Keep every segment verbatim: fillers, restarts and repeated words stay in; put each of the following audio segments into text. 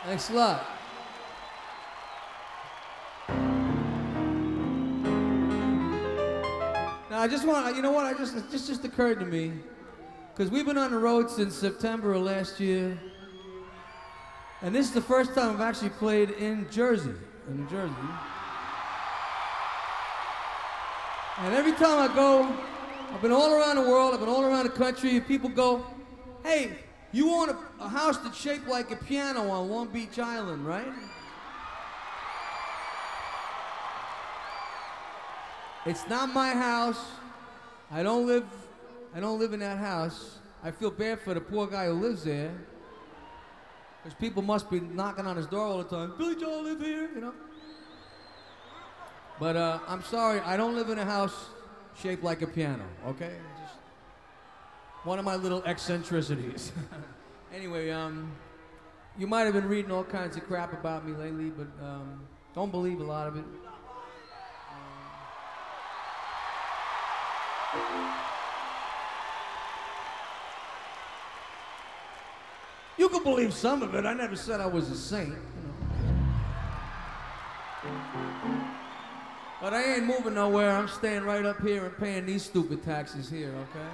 Thanks a lot. Now I just want, you know what? I just it just just occurred to me, because we've been on the road since September of last year, and this is the first time I've actually played in Jersey, in New Jersey. And every time I go, I've been all around the world, I've been all around the country, and people go, "Hey, you own a, a house that's shaped like a piano on Long Beach Island, right?" It's not my house. I don't live, I don't live in that house. I feel bad for the poor guy who lives there, because people must be knocking on his door all the time. "Billy Joel live here," you know. But uh, I'm sorry, I don't live in a house shaped like a piano, okay? Just one of my little eccentricities. Anyway, um, you might have been reading all kinds of crap about me lately, but um, don't believe a lot of it. Um, you can believe some of it. I never said I was a saint, you know. But I ain't moving nowhere. I'm staying right up here and paying these stupid taxes here, okay?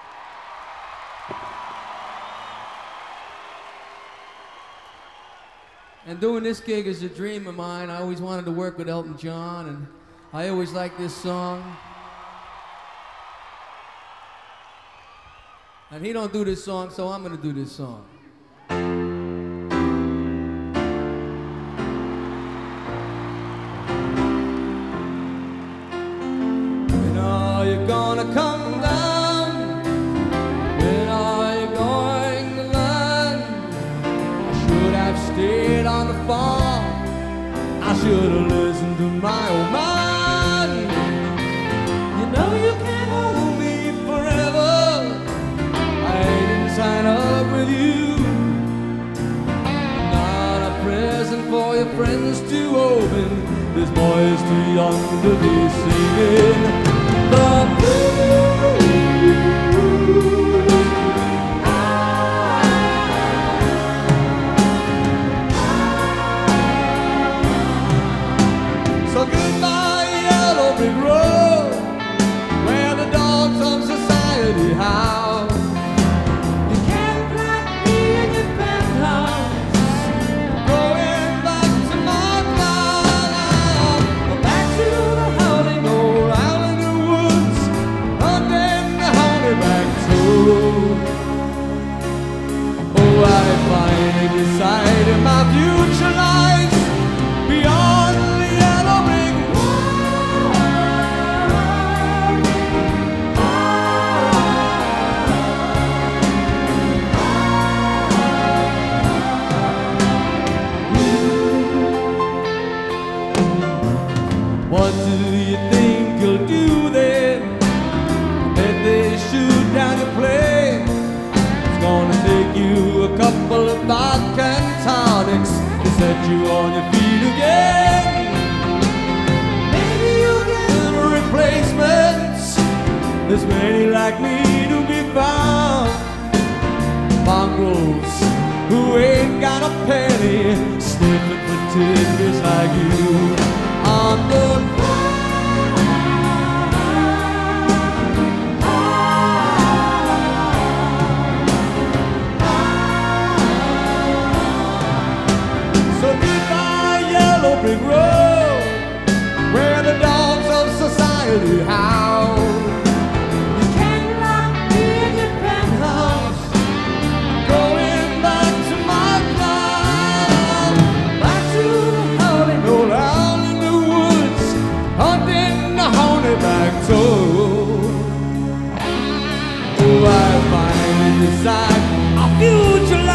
And doing this gig is a dream of mine. I always wanted to work with Elton John, and I always liked this song. And he don't do this song, so I'm gonna do this song. When are you gonna come down? When are you going to land? I should have stayed on the farm. I should have listened to my old man. You know you can't hold me forever. I didn't sign up with you. Not a present for your friends to open. This boy is too young to be singing the blues. So goodbye, yellow brick road, where the dogs of society howl. You can't plant me in your penthouse. Going back to my town, back to the howling old island of woods, hunting the honeyback toad. Oh, I finally decided my future lies beyond the yellow brick wall. What do you think you'll do then? If they shoot down your plane, it's gonna take you a couple of vodka and tonics to set you on your feet again. Maybe you'll get replacements. There's many like me to be found. Mongrels who ain't got a penny, sniffing for tidbits like you on the So goodbye, yellow brick road, where the dogs of society howl. You can't lock me in your penthouse. Going back to my cloud, back to the howling old owl in the woods, hunting the honeyback toad. Oh, I finally decide our future